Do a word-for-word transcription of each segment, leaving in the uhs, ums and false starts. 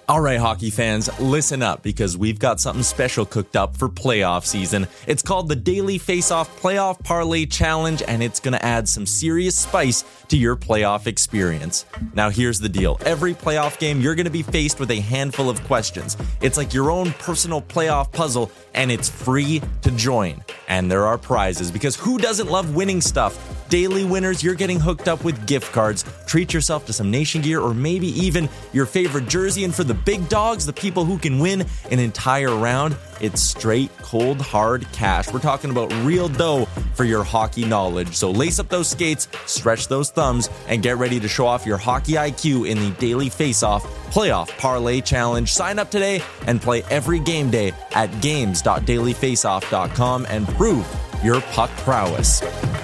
All right, hockey fans, listen up because we've got something special cooked up for playoff season. It's called the Daily Face-Off Playoff Parlay Challenge, and it's going to add some serious spice to your playoff experience. Now, here's the deal. Every playoff game, you're going to be faced with a handful of questions. It's like your own personal playoff puzzle, and it's free to join. And there are prizes, because who doesn't love winning stuff? Daily winners, you're getting hooked up with gift cards. Treat yourself to some Nation gear or maybe even your favorite jersey. And for the big dogs, the people who can win an entire round, it's straight, cold, hard cash. We're talking about real dough for your hockey knowledge. So lace up those skates, stretch those thumbs, and get ready to show off your hockey I Q in the Daily Face-Off Playoff Parlay Challenge. Sign up today and play every game day at games dot daily face off dot com and prove your puck prowess.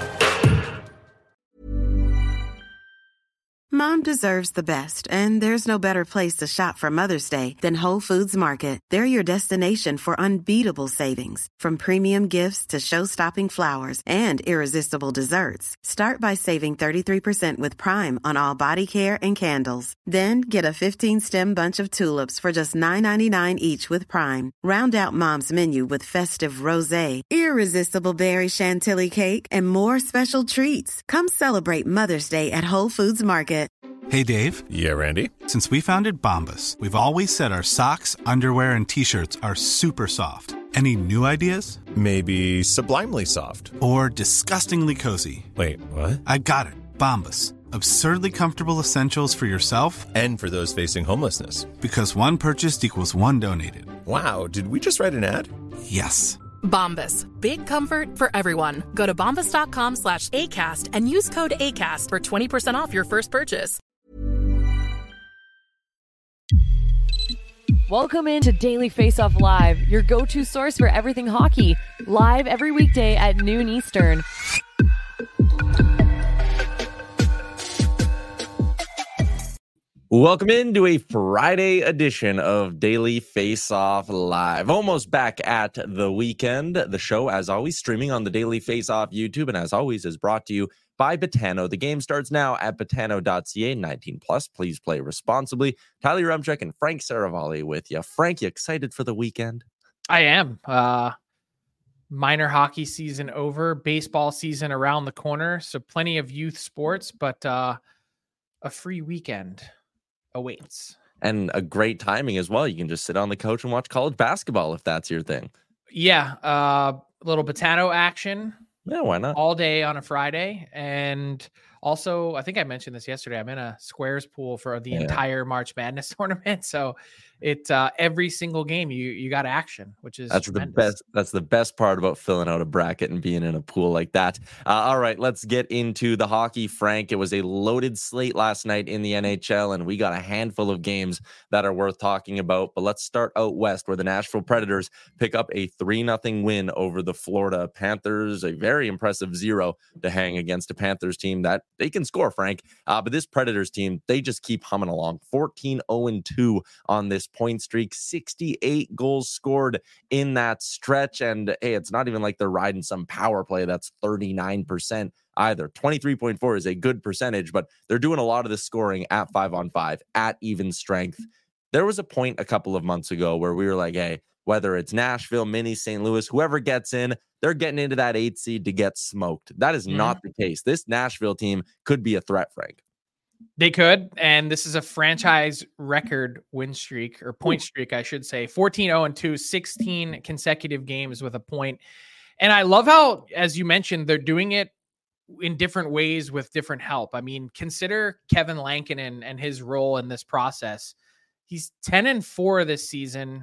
Mom deserves the best, and there's no better place to shop for Mother's Day than Whole Foods Market. They're your destination for unbeatable savings, from premium gifts to show-stopping flowers and irresistible desserts. Start by saving thirty-three percent with Prime on all body care and candles. Then get a fifteen-stem bunch of tulips for just nine ninety-nine each with Prime. Round out Mom's menu with festive rosé, irresistible berry chantilly cake, and more special treats. Come celebrate Mother's Day at Whole Foods Market. Hey, Dave. Yeah, Randy. Since we founded Bombas, we've always said our socks, underwear, and T-shirts are super soft. Any new ideas? Maybe sublimely soft. Or disgustingly cozy. Wait, what? I got it. Bombas. Absurdly comfortable essentials for yourself and for those facing homelessness. Because one purchased equals one donated. Wow, did we just write an ad? Yes. Bombas. Big comfort for everyone. Go to bombas.com slash ACAST and use code ACAST for twenty percent off your first purchase. Welcome into Daily Face-Off Live, your go-to source for everything hockey. Live every weekday at noon Eastern. Welcome into a Friday edition of Daily Face-Off Live. Almost back at the weekend. The show, as always, streaming on the Daily Face-Off YouTube, and as always, is brought to you by Betano. The game starts now at betano dot c a, nineteen plus. Please play responsibly. Tyler Rumchek and Frank Saravalli with you. Frank, you excited for the weekend? I am. Uh, minor hockey season over, baseball season around the corner, so plenty of youth sports, but uh, a free weekend awaits. And a great timing as well. You can just sit on the couch and watch college basketball if that's your thing. Yeah, uh, a little Betano action. Yeah, why not? All day on a Friday. And also, I think I mentioned this yesterday, I'm in a Squares pool for the yeah. entire March Madness tournament. So it uh, every single game you you got action, which is that's tremendous. the best. That's the best part about filling out a bracket and being in a pool like that. Uh, all right, let's get into the hockey, Frank. It was a loaded slate last night in the N H L, and we got a handful of games that are worth talking about. But let's start out west, where the Nashville Predators pick up a three nothing win over the Florida Panthers. A very impressive zero to hang against a Panthers team that they can score, Frank. Uh, but this Predators team, they just keep humming along. fourteen oh two on this point streak, sixty-eight goals scored in that stretch. And hey, it's not even like they're riding some power play that's thirty-nine percent either. twenty-three point four is a good percentage, but they're doing a lot of the scoring at five on five, at even strength. There was a point a couple of months ago where we were like, hey, whether it's Nashville, Mini, Saint Louis, whoever gets in, they're getting into that eight seed to get smoked. That is mm-hmm. not the case. This Nashville team could be a threat, Frank. They could, and this is a franchise record win streak, or point streak, I should say. fourteen oh two, sixteen consecutive games with a point. And I love how, as you mentioned, they're doing it in different ways with different help. I mean, consider Kevin Lankinen and his role in this process. He's ten and four this season.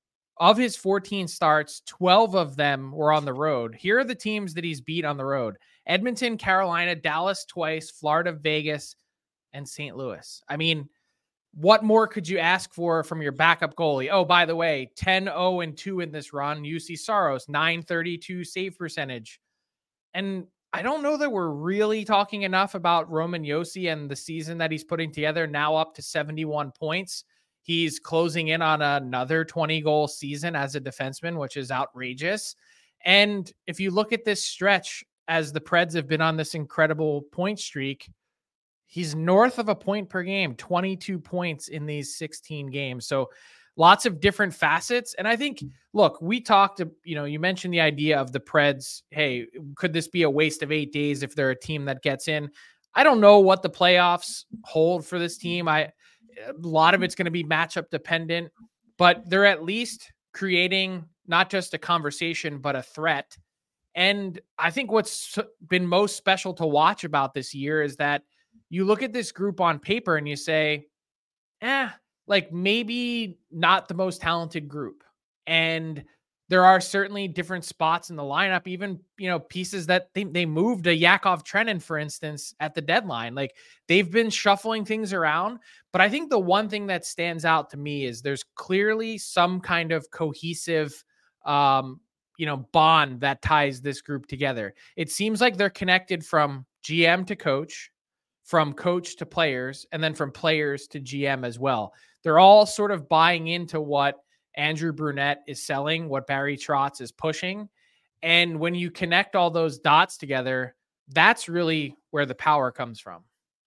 Of his fourteen starts, twelve of them were on the road. Here are the teams that he's beat on the road: Edmonton, Carolina, Dallas twice, Florida, Vegas, and Saint Louis. I mean, what more could you ask for from your backup goalie? Oh, by the way, ten oh two in this run. U C Saros, nine thirty-two save percentage. And I don't know that we're really talking enough about Roman Josi and the season that he's putting together, now up to seventy-one points. He's closing in on another twenty-goal season as a defenseman, which is outrageous. And if you look at this stretch, as the Preds have been on this incredible point streak, He's north of a point per game, twenty-two points in these sixteen games. So lots of different facets. And I think, look, we talked, you know, you mentioned the idea of the Preds. Hey, could this be a waste of eight days if they're a team that gets in? I don't know what the playoffs hold for this team. I, a lot of it's going to be matchup dependent, but they're at least creating not just a conversation, but a threat. And I think what's been most special to watch about this year is that you look at this group on paper and you say, eh, like maybe not the most talented group. And there are certainly different spots in the lineup, even, you know, pieces that they, they moved a Yakov Trenin, for instance, at the deadline. Like they've been shuffling things around. But I think the one thing that stands out to me is there's clearly some kind of cohesive, um, you know, bond that ties this group together. It seems like they're connected from G M to coach, from coach to players, and then from players to G M as well. They're all sort of buying into what Andrew Brunette is selling, what Barry Trotz is pushing. And when you connect all those dots together, that's really where the power comes from.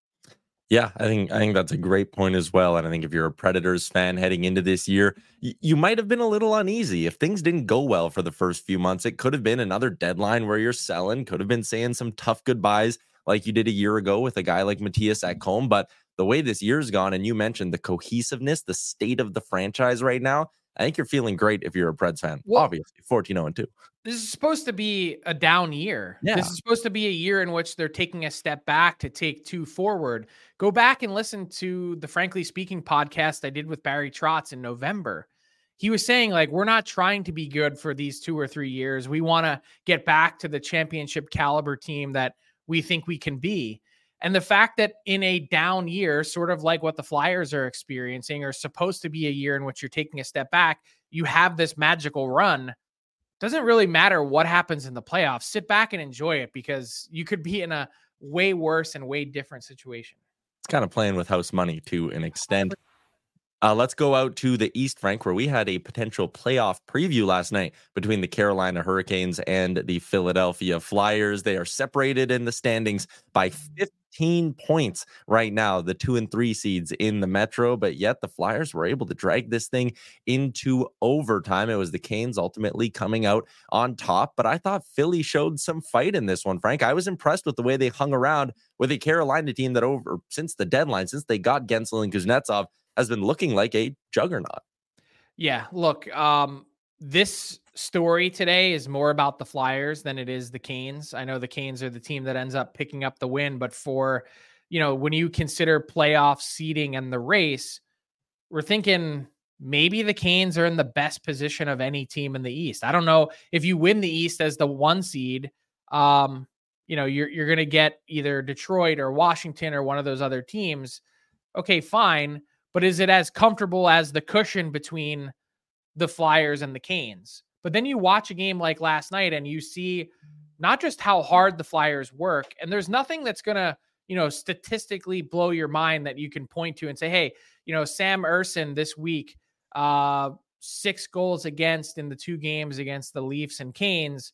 Yeah, I think I think that's a great point as well. And I think if you're a Predators fan heading into this year, y- you might have been a little uneasy. If things didn't go well for the first few months, it could have been another deadline where you're selling, could have been saying some tough goodbyes like you did a year ago with a guy like Matthias Ekholm. But the way this year's gone, and you mentioned the cohesiveness, the state of the franchise right now, I think you're feeling great if you're a Preds fan. Well, obviously, fourteen oh two. This is supposed to be a down year. Yeah. This is supposed to be a year in which they're taking a step back to take two forward. Go back and listen to the Frankly Speaking podcast I did with Barry Trotz in November. He was saying, like, we're not trying to be good for these two or three years. We want to get back to the championship caliber team that we think we can be. And the fact that in a down year, sort of like what the Flyers are experiencing, are supposed to be a year in which you're taking a step back, you have this magical run. Doesn't really matter what happens in the playoffs. Sit back and enjoy it, because you could be in a way worse and way different situation. It's kind of playing with house money to an extent. Uh, let's go out to the East, Frank, where we had a potential playoff preview last night between the Carolina Hurricanes and the Philadelphia Flyers. They are separated in the standings by fifteen points right now, the two and three seeds in the Metro, but yet the Flyers were able to drag this thing into overtime. It was the Canes ultimately coming out on top, but I thought Philly showed some fight in this one, Frank. I was impressed with the way they hung around with a Carolina team that over since the deadline, since they got Gensel and Kuznetsov, has been looking like a juggernaut. Yeah, look, um, this story today is more about the Flyers than it is the Canes. I know the Canes are the team that ends up picking up the win, but for, you know, when you consider playoff seeding and the race, we're thinking maybe the Canes are in the best position of any team in the East. I don't know if you win the East as the one seed, um, you know, you're, you're going to get either Detroit or Washington or one of those other teams. Okay, fine. But is it as comfortable as the cushion between the Flyers and the Canes? But then you watch a game like last night and you see not just how hard the Flyers work, and there's nothing that's going to, you know, statistically blow your mind that you can point to and say, hey, you know, Sam Ersson this week, uh, six goals against in the two games against the Leafs and Canes.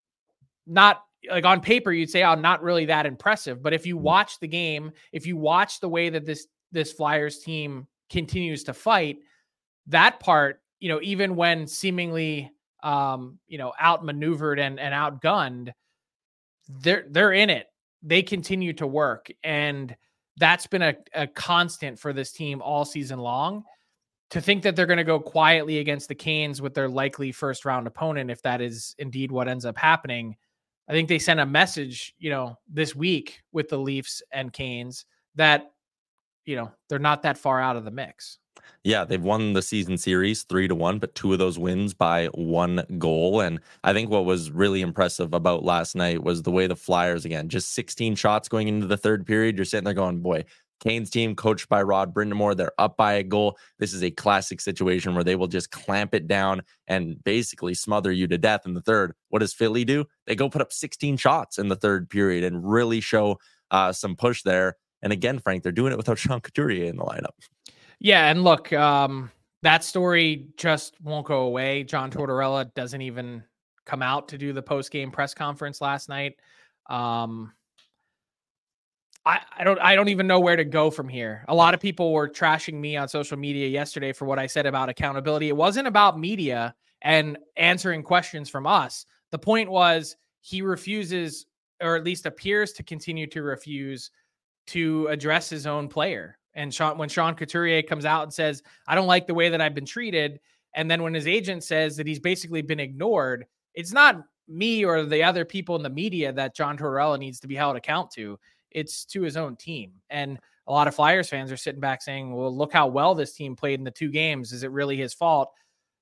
Not like on paper, you'd say, oh, not really that impressive. But if you watch the game, if you watch the way that this this Flyers team continues to fight, that part, you know, even when seemingly, um, you know, outmaneuvered and, and outgunned, they're, they're in it. They continue to work. And that's been a, a constant for this team all season long. To think that they're going to go quietly against the Canes with their likely first round opponent, if that is indeed what ends up happening, I think they sent a message, you know, this week with the Leafs and Canes that, you know, they're not that far out of the mix. Yeah, they've won the season series three to one, but two of those wins by one goal. And I think what was really impressive about last night was the way the Flyers, again, just sixteen shots going into the third period. You're sitting there going, boy, Canes team coached by Rod Brind'Amour, they're up by a goal. This is a classic situation where they will just clamp it down and basically smother you to death in the third. What does Philly do? They go put up sixteen shots in the third period and really show uh, some push there. And again, Frank, they're doing it without Sean Couturier in the lineup. Yeah, and look, um, that story just won't go away. John Tortorella doesn't even come out to do the post-game press conference last night. Um, I, I don't I don't even know where to go from here. A lot of people were trashing me on social media yesterday for what I said about accountability. It wasn't about media and answering questions from us. The point was he refuses, or at least appears to continue to refuse, to address his own player. And Sean, when Sean Couturier comes out and says, I don't like the way that I've been treated, and then when his agent says that he's basically been ignored, it's not me or the other people in the media that John Tortorella needs to be held account to. It's to his own team. And a lot of Flyers fans are sitting back saying, well, look how well this team played in the two games. Is it really his fault?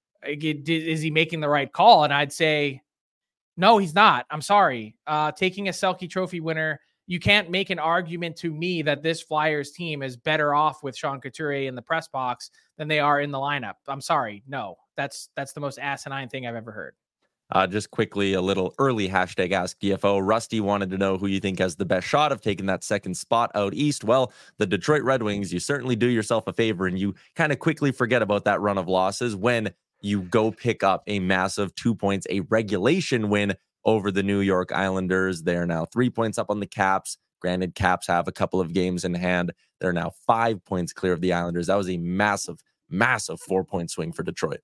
Is he making the right call? And I'd say, no, he's not. I'm sorry. Uh, taking a Selke Trophy winner, you can't make an argument to me that this Flyers team is better off with Sean Couturier in the press box than they are in the lineup. I'm sorry. No, that's that's the most asinine thing I've ever heard. Uh, just quickly, a little early hashtag Ask D F O. Rusty wanted to know who you think has the best shot of taking that second spot out east. Well, the Detroit Red Wings, you certainly do yourself a favor, and you kind of quickly forget about that run of losses when you go pick up a massive two points, a regulation win over the New York Islanders. They're now three points up on the Caps. Granted, Caps have a couple of games in hand. They're now five points clear of the Islanders. That was a massive, massive four-point swing for Detroit.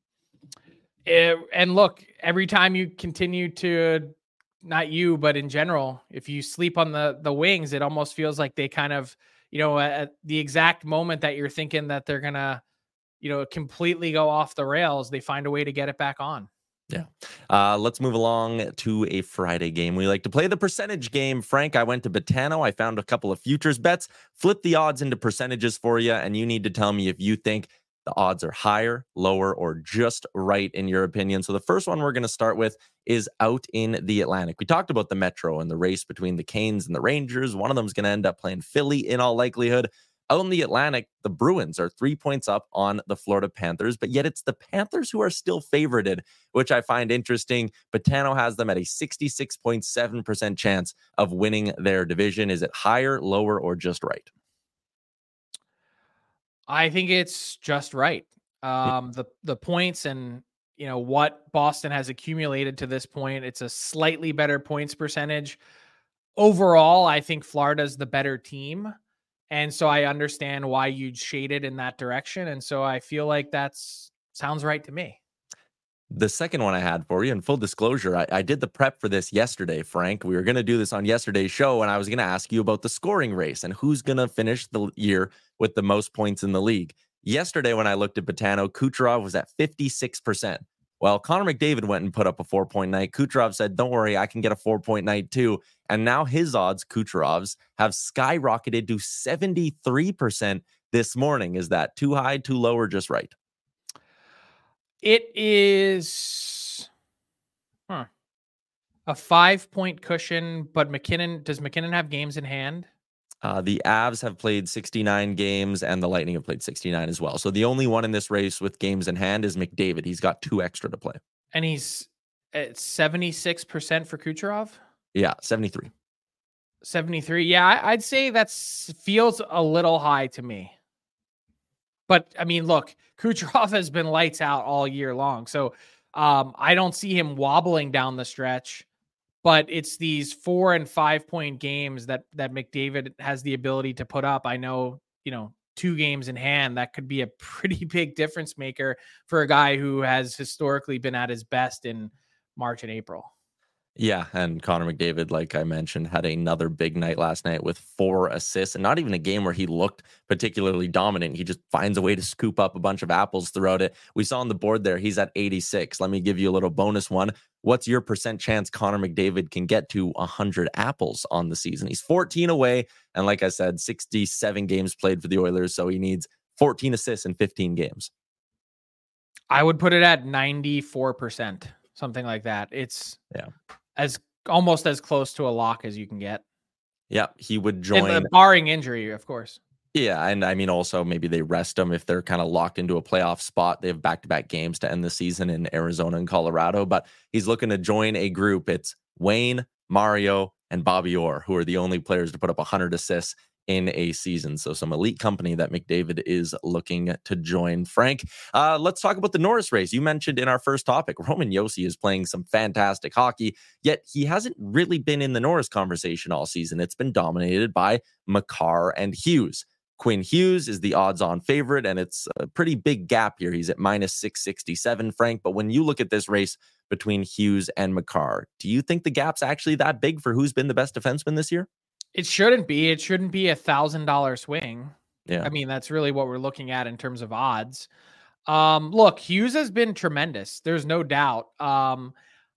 It, and look, every time you continue to, not you, but in general, if you sleep on the the Wings, it almost feels like they kind of, you know, at the exact moment that you're thinking that they're going to, you know, completely go off the rails, they find a way to get it back on. Yeah. Uh, let's move along to a Friday game. We like to play the percentage game. Frank, I went to Betano. I found a couple of futures bets, flip the odds into percentages for you, and you need to tell me if you think the odds are higher, lower, or just right in your opinion. So the first one we're going to start with is out in the Atlantic. We talked about the Metro and the race between the Canes and the Rangers. One of them is going to end up playing Philly in all likelihood. Out in the Atlantic, the Bruins are three points up on the Florida Panthers, but yet it's the Panthers who are still favorited, which I find interesting. Betano has them at a sixty-six point seven percent chance of winning their division. Is it higher, lower, or just right? I think it's just right. Um, the the points and, you know, what Boston has accumulated to this point, it's a slightly better points percentage. Overall, I think Florida's the better team. And so I understand why you'd shade it in that direction. And so I feel like that's sounds right to me. The second one I had for you, in full disclosure, I, I did the prep for this yesterday, Frank. We were going to do this on yesterday's show, and I was going to ask you about the scoring race and who's going to finish the year with the most points in the league. Yesterday, when I looked at Betano, Kucherov was at fifty-six percent. Well, Connor McDavid went and put up a four-point night. Kucherov said, don't worry, I can get a four-point night too. And now his odds, Kucherov's, have skyrocketed to seventy-three percent this morning. Is that too high, too low, or just right? It is huh, a five-point cushion, but McKinnon, does McKinnon have games in hand? Uh, the Avs have played sixty-nine games, and the Lightning have played sixty-nine as well. So the only one in this race with games in hand is McDavid. He's got two extra to play. And he's at seventy-six percent for Kucherov? Yeah, seventy-three. seventy-three. Yeah, I, I'd say that's feels a little high to me. But, I mean, look, Kucherov has been lights out all year long. So um, I don't see him wobbling down the stretch. But it's these four and five point games that that McDavid has the ability to put up. I know, you know, two games in hand, that could be a pretty big difference maker for a guy who has historically been at his best in March and April. Yeah, and Connor McDavid, like I mentioned, had another big night last night with four assists, and not even a game where he looked particularly dominant. He just finds a way to scoop up a bunch of apples throughout it. We saw on the board there, he's at eighty-six. Let me give you a little bonus one. What's your percent chance Connor McDavid can get to one hundred apples on the season? He's fourteen away, and like I said, sixty-seven games played for the Oilers, so he needs fourteen assists in fifteen games. I would put it at ninety-four percent, something like that. It's yeah. as almost as close to a lock as you can get. Yeah, he would join. And, uh, barring injury, of course. Yeah, and I mean, also maybe they rest him if they're kind of locked into a playoff spot. They have back-to-back games to end the season in Arizona and Colorado, but he's looking to join a group. It's Wayne, Mario, and Bobby Orr, who are the only players to put up one hundred assists in a season. So some elite company that McDavid is looking to join. Frank, uh, let's talk about the Norris race. You mentioned in our first topic, Roman Josi is playing some fantastic hockey, yet he hasn't really been in the Norris conversation all season. It's been dominated by Makar and Hughes. Quinn Hughes is the odds-on favorite, and it's a pretty big gap here. He's at minus six sixty-seven, Frank. But when you look at this race between Hughes and Makar, do you think the gap's actually that big for who's been the best defenseman this year? It shouldn't be. It shouldn't be a thousand dollar swing. Yeah, I mean, that's really what we're looking at in terms of odds. Um, look, Hughes has been tremendous. There's no doubt. Um,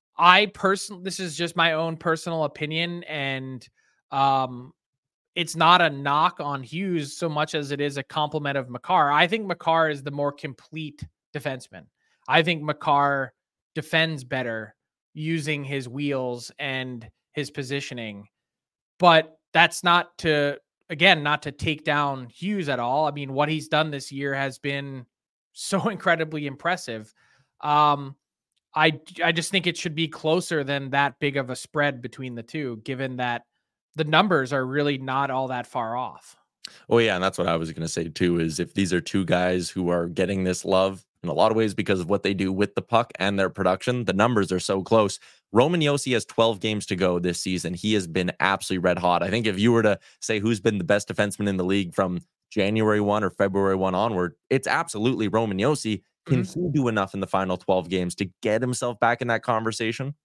I personally, this is just my own personal opinion, and um, it's not a knock on Hughes so much as it is a compliment of Makar. I think Makar is the more complete defenseman. I think Makar defends better using his wheels and his positioning, but that's not to, again, not to take down Hughes at all. I mean, what he's done this year has been so incredibly impressive. Um, I, I just think it should be closer than that big of a spread between the two, given that the numbers are really not all that far off. Oh, yeah. And that's what I was going to say, too, is if these are two guys who are getting this love in a lot of ways because of what they do with the puck and their production, the numbers are so close. Roman Josi has twelve games to go this season. He has been absolutely red hot. I think if you were to say who's been the best defenseman in the league from January first or February first onward, it's absolutely Roman Josi. Can mm-hmm. he do enough in the final twelve games to get himself back in that conversation?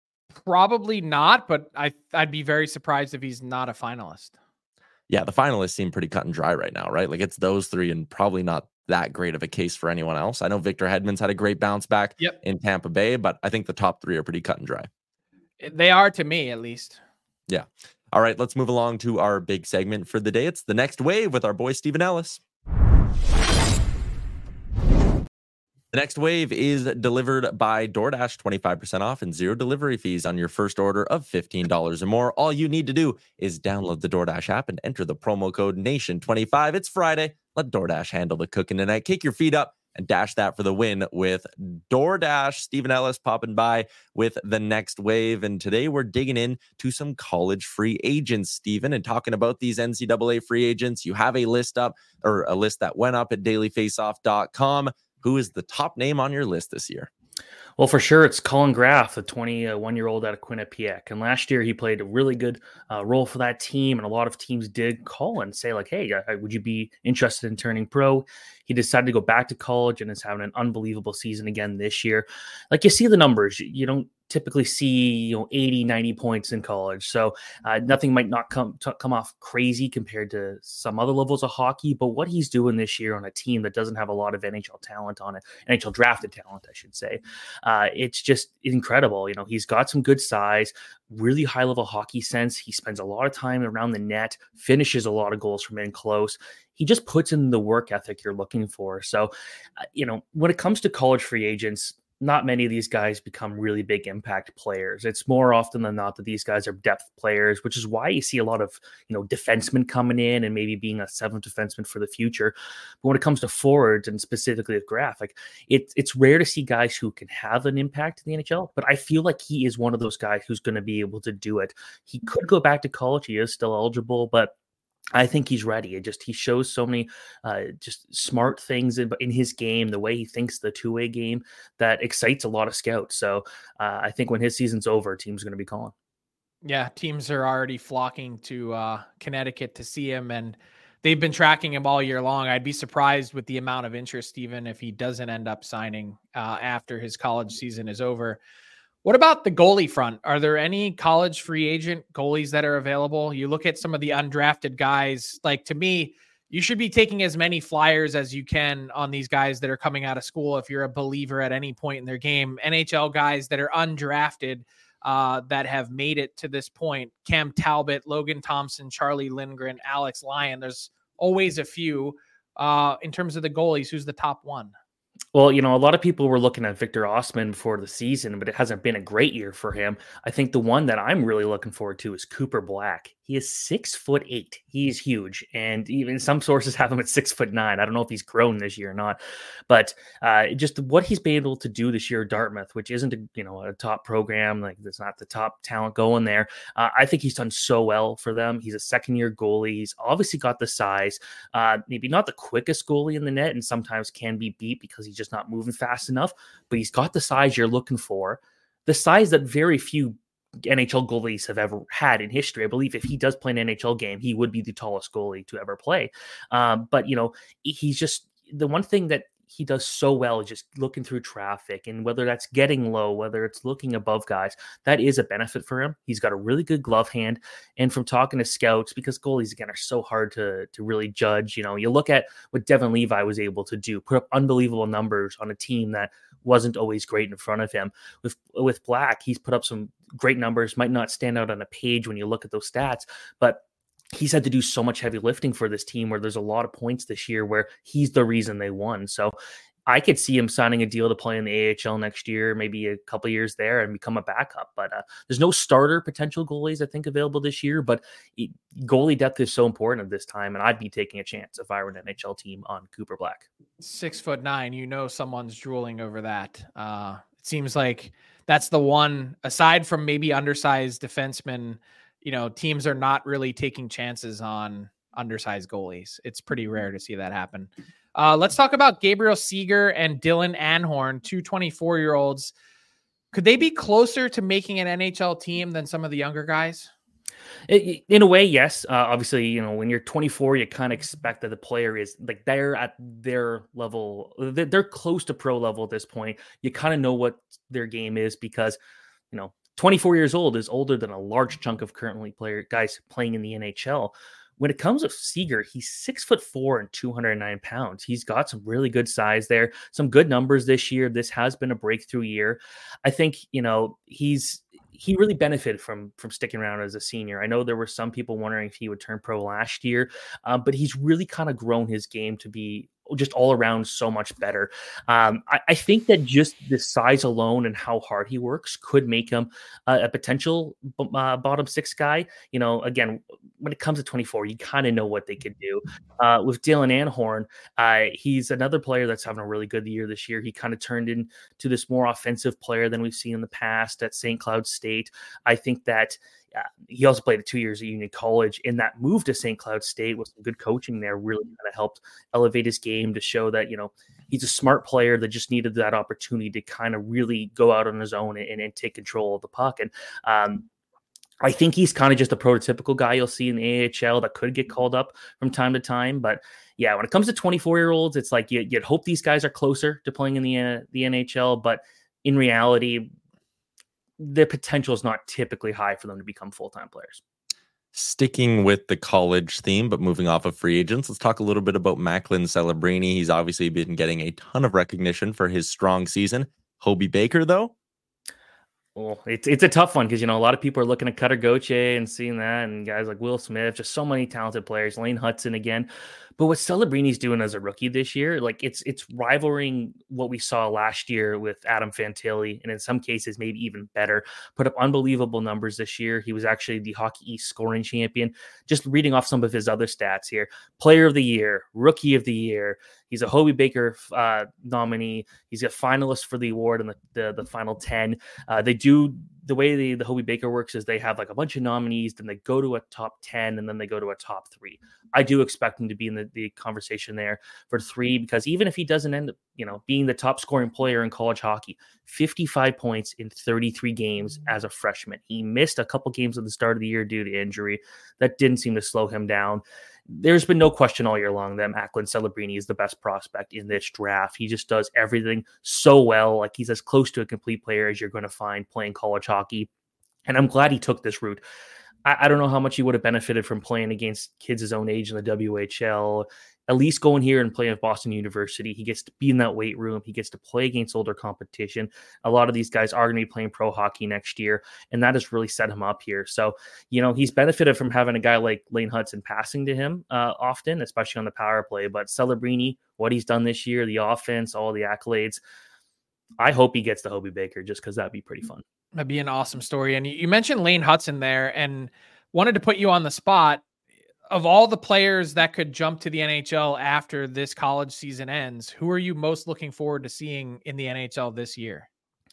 Probably not, but I, I'd be very surprised if he's not a finalist. Yeah, the finalists seem pretty cut and dry right now, right? Like it's those three and probably not that great of a case for anyone else. I know Victor Hedman's had a great bounce back yep. in Tampa Bay, but I think the top three are pretty cut and dry. They are to me, at least. Yeah. All right, let's move along to our big segment for the day. It's the next wave with our boy Stephen Ellis. The next wave is delivered by DoorDash, twenty-five percent off and zero delivery fees on your first order of fifteen dollars or more. All you need to do is download the DoorDash app and enter the promo code nation twenty-five. It's Friday. Let DoorDash handle the cooking tonight. Kick your feet up and dash that for the win with DoorDash. Stephen Ellis popping by with the next wave. And today we're digging in to some college free agents, Stephen, and talking about these N C double A free agents. You have a list up or a list that went up at daily face off dot com. Who is the top name on your list this year? Well, for sure, it's Colin Graf, the twenty-one-year-old out of Quinnipiac. And last year, he played a really good uh, role for that team. And a lot of teams did call and say, like, hey, would you be interested in turning pro? He decided to go back to college and is having an unbelievable season again this year. Like, you see the numbers. You don't typically see, you know, eighty, ninety points in college. So uh, nothing might not come t- come off crazy compared to some other levels of hockey. But what he's doing this year on a team that doesn't have a lot of N H L talent on it, N H L drafted talent, I should say, uh, it's just incredible. You know, he's got some good size, really high level hockey sense. He spends a lot of time around the net, finishes a lot of goals from in close. He just puts in the work ethic you're looking for. So, uh, you know, when it comes to college free agents, not many of these guys become really big impact players. It's more often than not that these guys are depth players, which is why you see a lot of, you know, defensemen coming in and maybe being a seventh defenseman for the future. But when it comes to forwards and specifically with Graf, like it, it's rare to see guys who can have an impact in the N H L, but I feel like he is one of those guys who's going to be able to do it. He could go back to college. He is still eligible, but I think he's ready. It just he shows so many uh, just smart things in, in his game, the way he thinks the two-way game that excites a lot of scouts. So uh, I think when his season's over, teams are going to be calling. Yeah, teams are already flocking to uh, Connecticut to see him, and they've been tracking him all year long. I'd be surprised with the amount of interest, even if he doesn't end up signing uh, after his college season is over. What about the goalie front? Are there any college free agent goalies that are available? You look at some of the undrafted guys, like to me, you should be taking as many flyers as you can on these guys that are coming out of school. If you're a believer at any point in their game, N H L guys that are undrafted uh, that have made it to this point, Cam Talbot, Logan Thompson, Charlie Lindgren, Alex Lyon. There's always a few uh, in terms of the goalies. Who's the top one? Well, you know, a lot of people were looking at Victor Osman before the season, but it hasn't been a great year for him. I think the one that I'm really looking forward to is Cooper Black. He is six foot eight. He's huge. And even some sources have him at six foot nine. I don't know if he's grown this year or not, but uh, just what he's been able to do this year at Dartmouth, which isn't a, you know, a top program, like there's not the top talent going there. Uh, I think he's done so well for them. He's a second year goalie. He's obviously got the size, uh, maybe not the quickest goalie in the net, and sometimes can be beat because he's just not moving fast enough, but he's got the size you're looking for, the size that very few N H L goalies have ever had in history. I believe if he does play an N H L game, he would be the tallest goalie to ever play. Um, but, you know, he's just the one thing that he does so well is just looking through traffic, and whether that's getting low, whether it's looking above guys, that is a benefit for him. He's got a really good glove hand. And from talking to scouts, because goalies, again, are so hard to, to really judge, you know, you look at what Devin Levi was able to do, put up unbelievable numbers on a team that wasn't always great in front of him. With, with Black, he's put up some great numbers, might not stand out on a page when you look at those stats, but he's had to do so much heavy lifting for this team where there's a lot of points this year where he's the reason they won. So I could see him signing a deal to play in the A H L next year, maybe a couple of years there, and become a backup. But uh, there's no starter potential goalies, I think, available this year. But it, goalie depth is so important at this time, and I'd be taking a chance if I were an N H L team on Cooper Black. Six foot nine, you know someone's drooling over that. Uh, it seems like that's the one, aside from maybe undersized defensemen, you know, teams are not really taking chances on undersized goalies. It's pretty rare to see that happen. Uh, let's talk about Gabriel Seeger and Dylan Anhorn, two twenty-four-year-olds. Could they be closer to making an N H L team than some of the younger guys? In a way, yes. Uh, obviously, you know, when you're twenty-four, you kind of expect that the player is like they're at their level. They're, they're close to pro level at this point. You kind of know what their game is because, you know, twenty-four years old is older than a large chunk of currently player guys playing in the N H L. When it comes to Seeger, he's six foot four and two hundred nine pounds. He's got some really good size there, some good numbers this year. This has been a breakthrough year. I think, you know, he's, he really benefited from, from sticking around as a senior. I know there were some people wondering if he would turn pro last year, uh, but he's really kind of grown his game to be just all around so much better. Um, I, I think that just the size alone and how hard he works could make him uh, a potential uh, bottom six guy. You know, again, when it comes to twenty-four, you kind of know what they could do. Uh, with Dylan Anhorn, uh, he's another player that's having a really good year this year. He kind of turned into this more offensive player than we've seen in the past at Saint Cloud State. I think that Uh, he also played two years at Union College, and that move to Saint Cloud State with some good coaching there really kind of helped elevate his game to show that, you know, he's a smart player that just needed that opportunity to kind of really go out on his own and, and take control of the puck. And um, I think he's kind of just a prototypical guy you'll see in the A H L that could get called up from time to time. But yeah, when it comes to twenty-four-year-olds, it's like you, you'd hope these guys are closer to playing in the uh, the N H L, but in reality, the potential is not typically high for them to become full-time players. Sticking with the college theme, but moving off of free agents, let's talk a little bit about Macklin Celebrini. He's obviously been getting a ton of recognition for his strong season. Hobey Baker, though? Well, it's it's a tough one because, you know, a lot of people are looking at Cutter Gauthier and seeing that, and guys like Will Smith, just so many talented players, Lane Hudson again. But what Celebrini's doing as a rookie this year, like it's it's rivaling what we saw last year with Adam Fantilli, and in some cases maybe even better. Put up unbelievable numbers this year. He was actually the Hockey East scoring champion. Just reading off some of his other stats here: Player of the Year, Rookie of the Year. He's a Hobey Baker uh, nominee. He's a finalist for the award in the the, the final ten. Uh, they do. The way the, the Hobey Baker works is they have like a bunch of nominees, then they go to a top ten, and then they go to a top three. I do expect him to be in the, the conversation there for three, because even if he doesn't end up, you know, being the top scoring player in college hockey, fifty-five points in thirty-three games as a freshman. He missed a couple games at the start of the year due to injury. That didn't seem to slow him down. There's been no question all year long that Macklin Celebrini is the best prospect in this draft. He just does everything so well. Like, he's as close to a complete player as you're going to find playing college hockey. And I'm glad he took this route. I, I don't know how much he would have benefited from playing against kids his own age in the W H L. At least going here and playing at Boston University, he gets to be in that weight room. He gets to play against older competition. A lot of these guys are going to be playing pro hockey next year, and that has really set him up here. So, you know, he's benefited from having a guy like Lane Hudson passing to him uh, often, especially on the power play. But Celebrini, what he's done this year, the offense, all the accolades, I hope he gets the Hobey Baker just because that'd be pretty fun. That'd be an awesome story. And you mentioned Lane Hudson there, and wanted to put you on the spot. Of all the players that could jump to the N H L after this college season ends, who are you most looking forward to seeing in the N H L this year?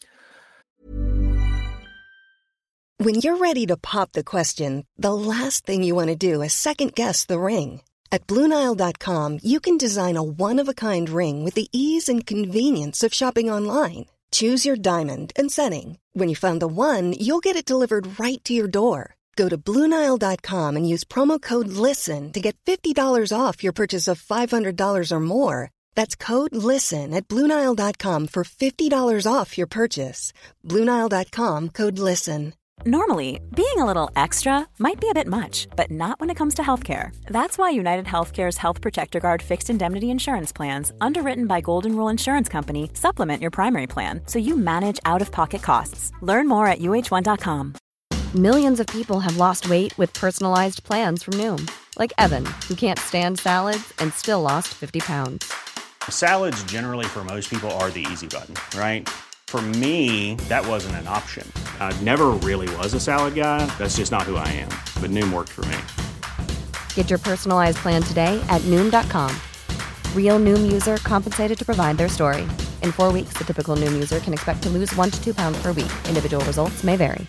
When you're ready to pop the question, the last thing you want to do is second guess the ring. At Blue Nile dot com, you can design a one-of-a-kind ring with the ease and convenience of shopping online. Choose your diamond and setting. When you find the one, you'll get it delivered right to your door. Go to Blue Nile dot com and use promo code LISTEN to get fifty dollars off your purchase of five hundred dollars or more. That's code LISTEN at Blue Nile dot com for fifty dollars off your purchase. Blue Nile dot com, code LISTEN. Normally, being a little extra might be a bit much, but not when it comes to healthcare. That's why United Healthcare's Health Protector Guard fixed indemnity insurance plans, underwritten by Golden Rule Insurance Company, supplement your primary plan so you manage out-of-pocket costs. Learn more at U H one dot com. Millions of people have lost weight with personalized plans from Noom, like Evan, who can't stand salads and still lost fifty pounds. Salads generally for most people are the easy button, right? For me, that wasn't an option. I never really was a salad guy. That's just not who I am. But Noom worked for me. Get your personalized plan today at Noom dot com. Real Noom user compensated to provide their story. In four weeks, the typical Noom user can expect to lose one to two pounds per week. Individual results may vary.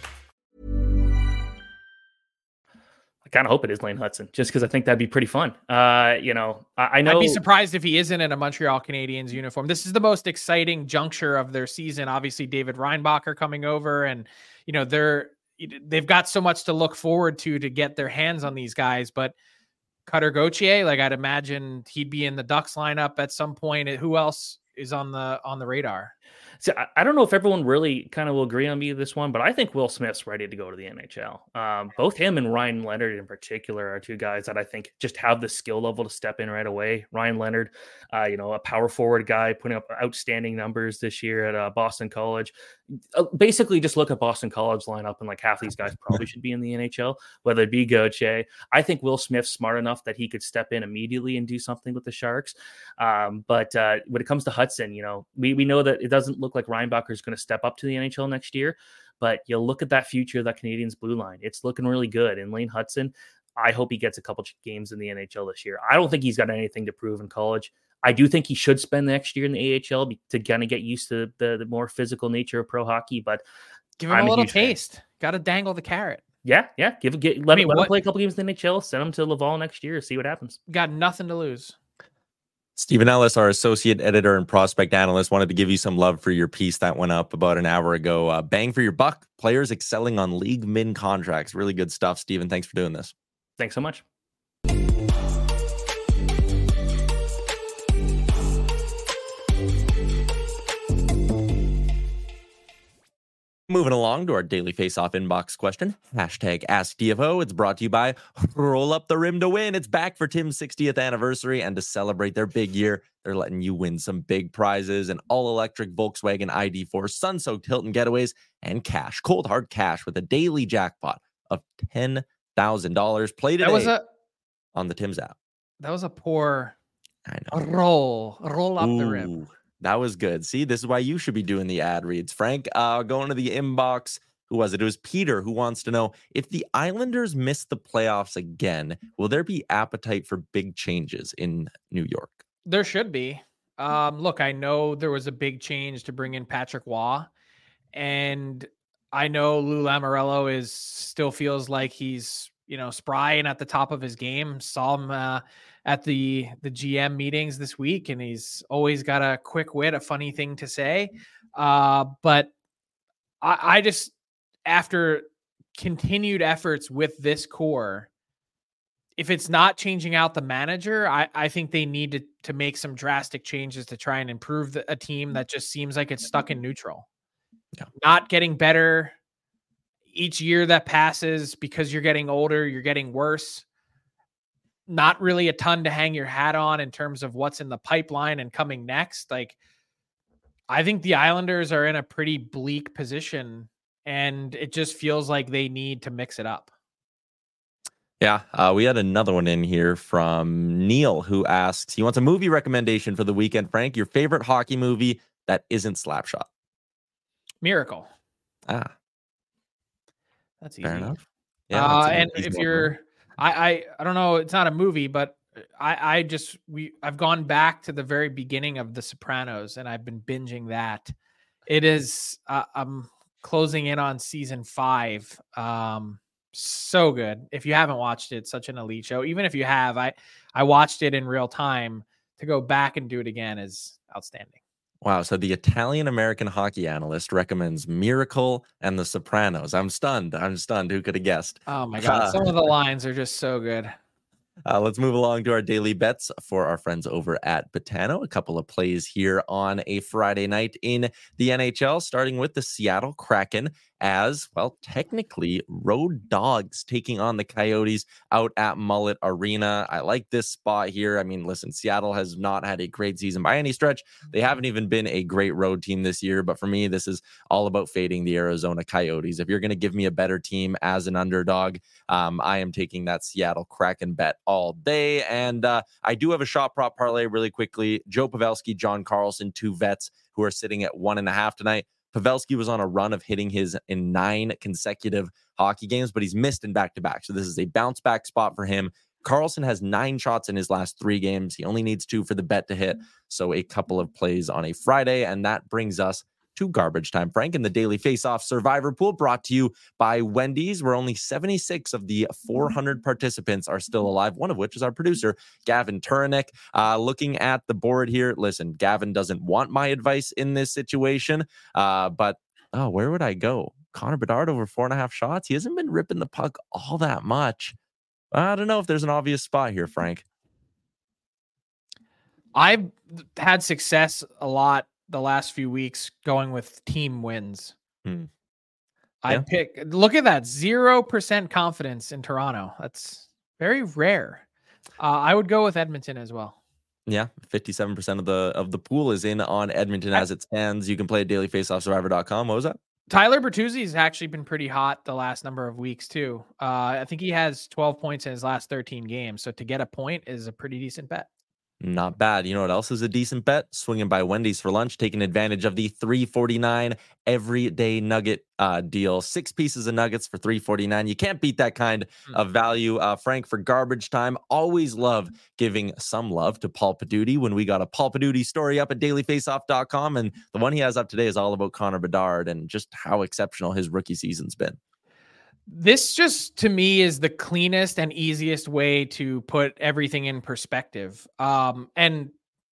I kind of hope it is Lane Hutson, just because I think that'd be pretty fun. Uh, you know, I, I know. I'd be surprised if he isn't in a Montreal Canadiens uniform. This is the most exciting juncture of their season. Obviously, David Reinbacher coming over, and you know they're they've got so much to look forward to to get their hands on these guys. But Cutter Gauthier, like I'd imagine he'd be in the Ducks lineup at some point. Who else is on the on the radar? So I, I don't know if everyone really kind of will agree on me this one, but I think Will Smith's ready to go to the N H L. Um, both him and Ryan Leonard in particular are two guys that I think just have the skill level to step in right away. Ryan Leonard, uh, you know, a power forward guy putting up outstanding numbers this year at uh, Boston College. Uh, basically, just look at Boston College lineup and like half these guys probably should be in the N H L, whether it be Gauthier. I think Will Smith's smart enough that he could step in immediately and do something with the Sharks. Um, but uh, when it comes to Hutson, you know, we we know that it doesn't look like Reinbacher is going to step up to the N H L next year, but you look at that future of that Canadiens blue line. It's looking really good. And Lane Hutson, I hope he gets a couple games in the N H L this year. I don't think he's got anything to prove in college. I do think he should spend the next year in the A H L to kind of get used to the, the more physical nature of pro hockey, but give him I'm a little a taste. Got to dangle the carrot. Yeah, yeah. Give get let, I mean, let what, him play a couple games in the N H L. Send him to Laval next year. See what happens. Got nothing to lose. Stephen Ellis, our associate editor and prospect analyst, wanted to give you some love for your piece that went up about an hour ago. Uh, bang for your buck. Players excelling on league min contracts. Really good stuff, Stephen. Thanks for doing this. Thanks so much. Moving along to our daily face-off inbox question. Hashtag Ask D F O. It's brought to you by Roll Up the Rim to Win. It's back for Tim's sixtieth anniversary, and to celebrate their big year, they're letting you win some big prizes: an all-electric Volkswagen I D four, sun-soaked Hilton getaways, and cash, cold hard cash, with a daily jackpot of ten thousand dollars. Play today that was a, on the Tim's app. That was a poor I know. roll. Roll up Ooh. the rim. That was good. See, this is why you should be doing the ad reads. Frank, uh, going to the inbox. Who was it? It was Peter who wants to know, if the Islanders miss the playoffs again, will there be appetite for big changes in New York? There should be. Um, look, I know there was a big change to bring in Patrick Waugh, and I know Lou Lamoriello is still feels like he's, you know, spry and at the top of his game. Saw him uh, at the the G M meetings this week, and he's always got a quick wit, a funny thing to say. Uh, but I, I just, after continued efforts with this core, if it's not changing out the manager, I, I think they need to, to make some drastic changes to try and improve the, a team that just seems like it's stuck in neutral. Yeah. Not getting better each year that passes because you're getting older, you're getting worse. Not really a ton to hang your hat on in terms of what's in the pipeline and coming next. Like, I think the Islanders are in a pretty bleak position, and it just feels like they need to mix it up. Yeah, uh, we had another one in here from Neil, who asks, he wants a movie recommendation for the weekend. Frank, your favorite hockey movie that isn't Slapshot? Miracle. Ah. That's easy. Fair enough. Yeah, uh, that's a and good if piece. you're, I, I, I don't know, it's not a movie, but I, I just we I've gone back to the very beginning of The Sopranos, and I've been binging that. It is uh, I'm closing in on season five. Um, so good. If you haven't watched it, such an elite show. Even if you have, I I watched it in real time. To go back and do it again is outstanding. Wow. So the Italian American hockey analyst recommends Miracle and The Sopranos. I'm stunned. I'm stunned. Who could have guessed? Oh my God. Some of the lines are just so good. Uh, let's move along to our daily bets for our friends over at Betano. A couple of plays here on a Friday night in the N H L, starting with the Seattle Kraken as, well, technically road dogs taking on the Coyotes out at Mullet Arena. I like this spot here. I mean, listen, Seattle has not had a great season by any stretch. They haven't even been a great road team this year. But for me, this is all about fading the Arizona Coyotes. If you're going to give me a better team as an underdog, um, I am taking that Seattle Kraken bet all day. And uh, I do have a shot prop parlay really quickly. Joe Pavelski, John Carlson, two vets who are sitting at one and a half tonight. Pavelski was on a run of hitting his in nine consecutive hockey games, but he's missed in back-to-back. So this is a bounce-back spot for him. Carlson has nine shots in his last three games. He only needs two for the bet to hit. So a couple of plays on a Friday, and that brings us to garbage time, Frank, and the Daily Face-Off Survivor Pool brought to you by Wendy's, where only seventy-six of the four hundred participants are still alive, one of which is our producer, Gavin Turanek. Uh, looking at the board here, listen, Gavin doesn't want my advice in this situation, uh, but oh, where would I go? Connor Bedard over four and a half shots? He hasn't been ripping the puck all that much. I don't know if there's an obvious spot here, Frank. I've had success a lot the last few weeks going with team wins. Hmm. I Yeah. pick, look at that, zero percent confidence in Toronto. That's very rare. Uh, I would go with Edmonton as well. Yeah, fifty-seven percent of the of the pool is in on Edmonton as it stands. You can play at daily face off survivor dot com. What was that? Tyler Bertuzzi has actually been pretty hot the last number of weeks too. Uh, I think he has twelve points in his last thirteen games. So to get a point is a pretty decent bet. Not bad. You know what else is a decent bet? Swinging by Wendy's for lunch, taking advantage of the three forty-nine everyday nugget uh, deal. Six pieces of nuggets for three forty-nine. You can't beat that kind of value. Uh, Frank, for garbage time, always love giving some love to Paul Paduti when we got a Paul Paduti story up at daily face off dot com. And the one he has up today is all about Connor Bedard and just how exceptional his rookie season's been. This just, to me, is the cleanest and easiest way to put everything in perspective. Um, and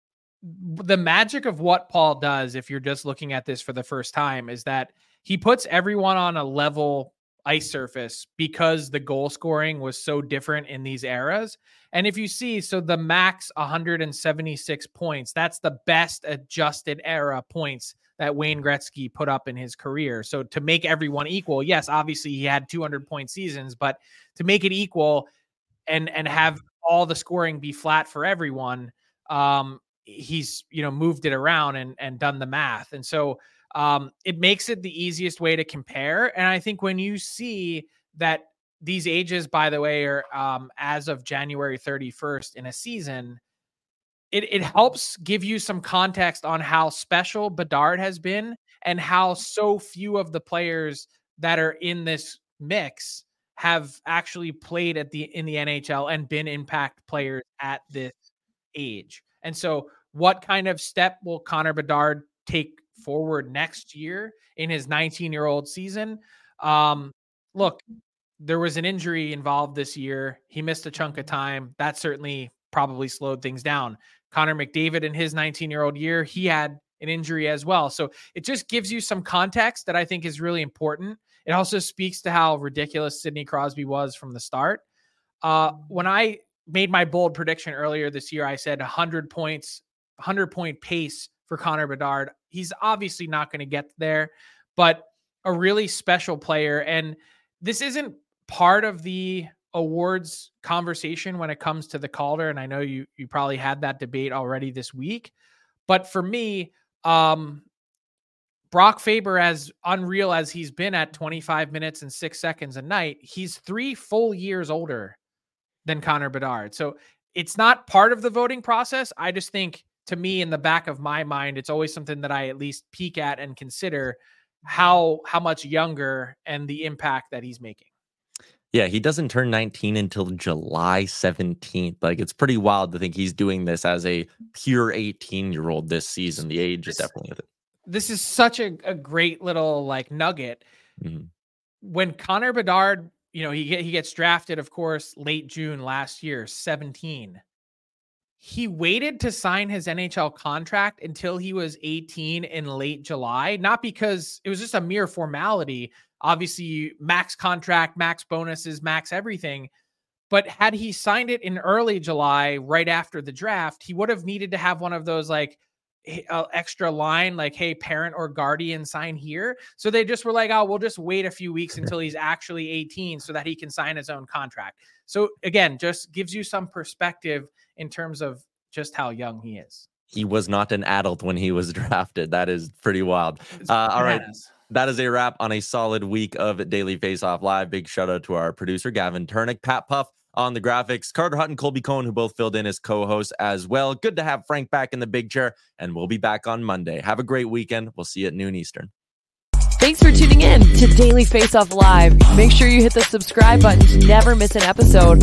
the magic of what Paul does, if you're just looking at this for the first time, is that he puts everyone on a level ice surface because the goal scoring was so different in these eras. And if you see, so the max one hundred seventy-six points, that's the best adjusted era points that Wayne Gretzky put up in his career. So to make everyone equal, yes, obviously he had two hundred point seasons, but to make it equal and, and have all the scoring be flat for everyone, um, he's, you know, moved it around and, and done the math. And so um, it makes it the easiest way to compare. And I think when you see that these ages, by the way, are um, as of January thirty-first in a season, It, it helps give you some context on how special Bedard has been and how so few of the players that are in this mix have actually played at the in the N H L and been impact players at this age. And so what kind of step will Connor Bedard take forward next year in his nineteen-year-old season? Um, look, there was an injury involved this year. He missed a chunk of time. That certainly probably slowed things down. Connor McDavid in his nineteen-year-old year, he had an injury as well. So it just gives you some context that I think is really important. It also speaks to how ridiculous Sidney Crosby was from the start. Uh, when I made my bold prediction earlier this year, I said one hundred points, one hundred point pace for Connor Bedard. He's obviously not going to get there, but a really special player. And this isn't part of the awards conversation when it comes to the Calder. And I know you, you probably had that debate already this week, but for me, um, Brock Faber, as unreal as he's been at twenty-five minutes and six seconds a night, he's three full years older than Connor Bedard. So it's not part of the voting process. I just think, to me, in the back of my mind, it's always something that I at least peek at and consider how, how much younger and the impact that he's making. Yeah, he doesn't turn nineteen until July seventeenth. Like, it's pretty wild to think he's doing this as a pure eighteen-year-old this season. The age is definitely with it. This is such a, a great little like nugget. Mm-hmm. When Connor Bedard, you know, he get, he gets drafted, of course, late June last year, seventeen. He waited to sign his N H L contract until he was eighteen in late July, not because it was just a mere formality. Obviously, max contract, max bonuses, max everything. But had he signed it in early July, right after the draft, he would have needed to have one of those like uh, extra line, like, hey, parent or guardian sign here. So they just were like, oh, we'll just wait a few weeks until he's actually eighteen so that he can sign his own contract. So again, just gives you some perspective in terms of just how young he is. He was not an adult when he was drafted. That is pretty wild. Uh, all right. That is a wrap on a solid week of Daily Faceoff Live. Big shout out to our producer, Gavin Turnick, Pat Puff on the graphics, Carter Hutton, Colby Cohen, who both filled in as co-hosts as well. Good to have Frank back in the big chair, and we'll be back on Monday. Have a great weekend. We'll see you at noon Eastern. Thanks for tuning in to Daily Faceoff Live. Make sure you hit the subscribe button to never miss an episode.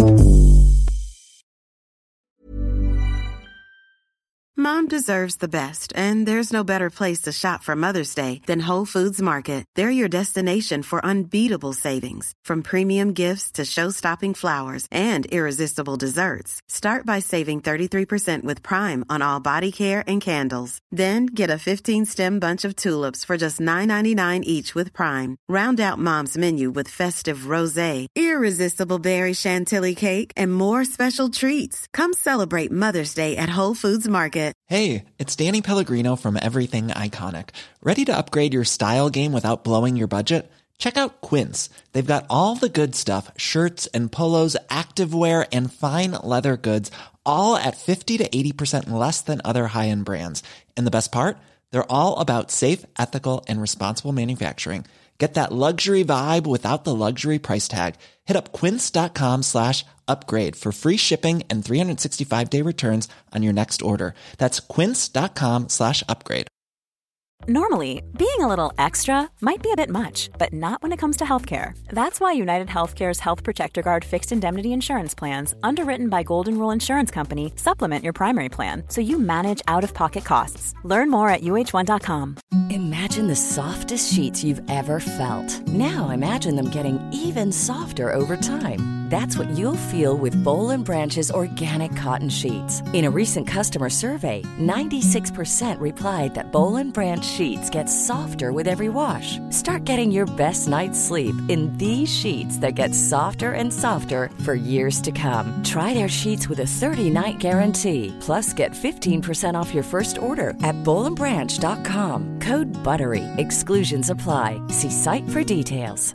Mom deserves the best, and there's no better place to shop for Mother's Day than Whole Foods Market. They're your destination for unbeatable savings, from premium gifts to show-stopping flowers and irresistible desserts. Start by saving thirty-three percent with Prime on all body care and candles. Then get a fifteen-stem bunch of tulips for just nine ninety-nine each with Prime. Round out Mom's menu with festive rosé, irresistible berry chantilly cake, and more special treats. Come celebrate Mother's Day at Whole Foods Market. Hey, it's Danny Pellegrino from Everything Iconic. Ready to upgrade your style game without blowing your budget? Check out Quince. They've got all the good stuff, shirts and polos, activewear, and fine leather goods, all at fifty to eighty percent less than other high-end brands. And the best part? They're all about safe, ethical, and responsible manufacturing. Get that luxury vibe without the luxury price tag. Hit up quince.com slash upgrade for free shipping and three sixty-five day returns on your next order. That's quince.com slash upgrade. Normally, being a little extra might be a bit much, but not when it comes to healthcare. That's why United Healthcare's Health Protector Guard fixed indemnity insurance plans, underwritten by Golden Rule Insurance Company, supplement your primary plan so you manage out-of-pocket costs. Learn more at U H one dot com. Imagine the softest sheets you've ever felt. Now imagine them getting even softer over time. That's what you'll feel with Boll and Branch's organic cotton sheets. In a recent customer survey, ninety-six percent replied that Boll and Branch sheets get softer with every wash. Start getting your best night's sleep in these sheets that get softer and softer for years to come. Try their sheets with a thirty-night guarantee. Plus, get fifteen percent off your first order at boll and branch dot com. Code BUTTERY. Exclusions apply. See site for details.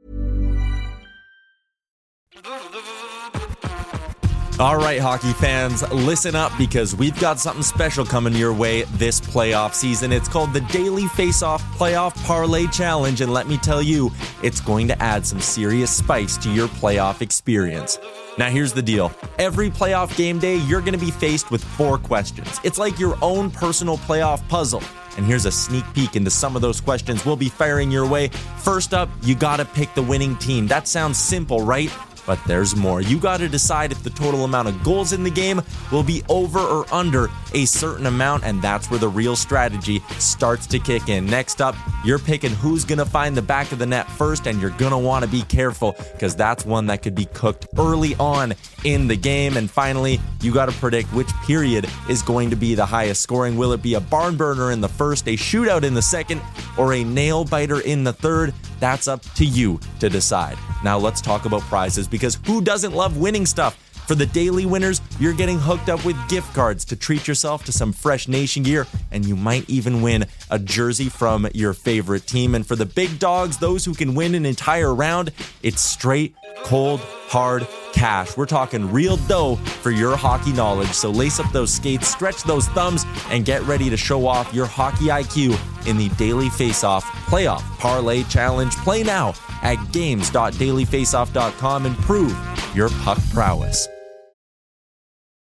All right, hockey fans, listen up because we've got something special coming your way this playoff season. It's called the Daily Faceoff Playoff Parlay Challenge, and let me tell you, it's going to add some serious spice to your playoff experience. Now, here's the deal. Every playoff game day, you're going to be faced with four questions. It's like your own personal playoff puzzle. And here's a sneak peek into some of those questions we'll be firing your way. First up, you got to pick the winning team. That sounds simple, right? But there's more. You got to decide if the total amount of goals in the game will be over or under a certain amount, and that's where the real strategy starts to kick in. Next up, you're picking who's going to find the back of the net first, and you're going to want to be careful because that's one that could be cooked early on in the game. And finally, you got to predict which period is going to be the highest scoring. Will it be a barn burner in the first, a shootout in the second, or a nail biter in the third? That's up to you to decide. Now let's talk about prizes, because who doesn't love winning stuff? For the daily winners, you're getting hooked up with gift cards to treat yourself to some fresh Nation gear, and you might even win a jersey from your favorite team. And for the big dogs, those who can win an entire round, it's straight, cold, hard cash. We're talking real dough for your hockey knowledge. So lace up those skates, stretch those thumbs, and get ready to show off your hockey I Q in the Daily Faceoff Playoff Parlay Challenge. Play now at games dot daily faceoff dot com and prove your puck prowess.